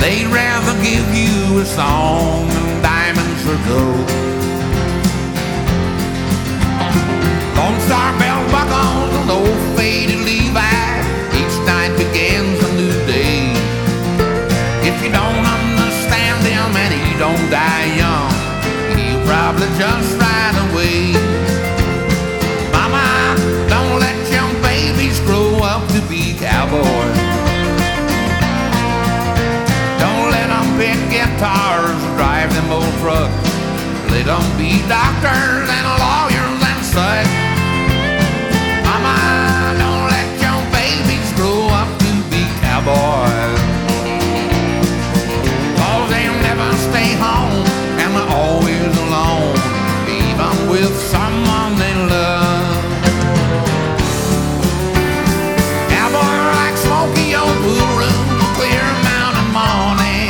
They'd rather give you a song than diamonds or gold. Lone Star bell buckles and old faded Levi. Each night begins a new day. If you don't understand him and he don't die young, he'll probably just ride away. Mama, don't let young babies grow up to be cowboys. Don't let them pick guitars or drive them old trucks. Let them be doctors and lawyers and such. Mama, don't let young babies grow up to be cowboys. 'Cause they'll never stay home and they're always alone, even with someone they love. Cowboy like Smokey old Blue Room, clear mountain morning.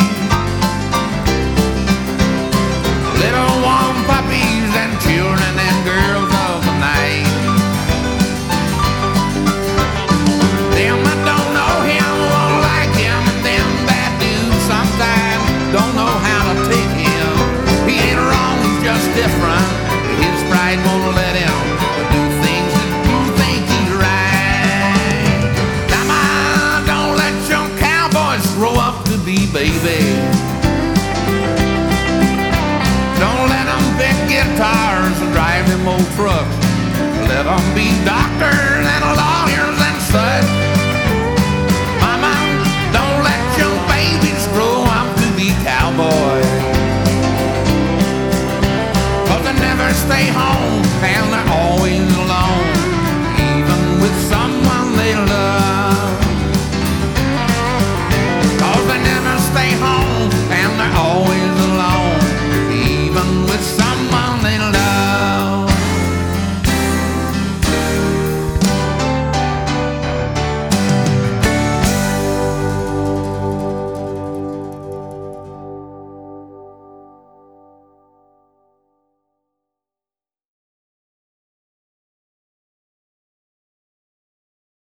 Little warm puppies and children and girls of the night. Them that don't know him won't like him, and them that do sometimes don't know how to take him. He ain't wrong, he's just different. His pride won't let him do things that you think he's right. Mama, don't let young cowboys grow up to be babies. Don't let them pick guitars and drive them old trucks. Let them be doctors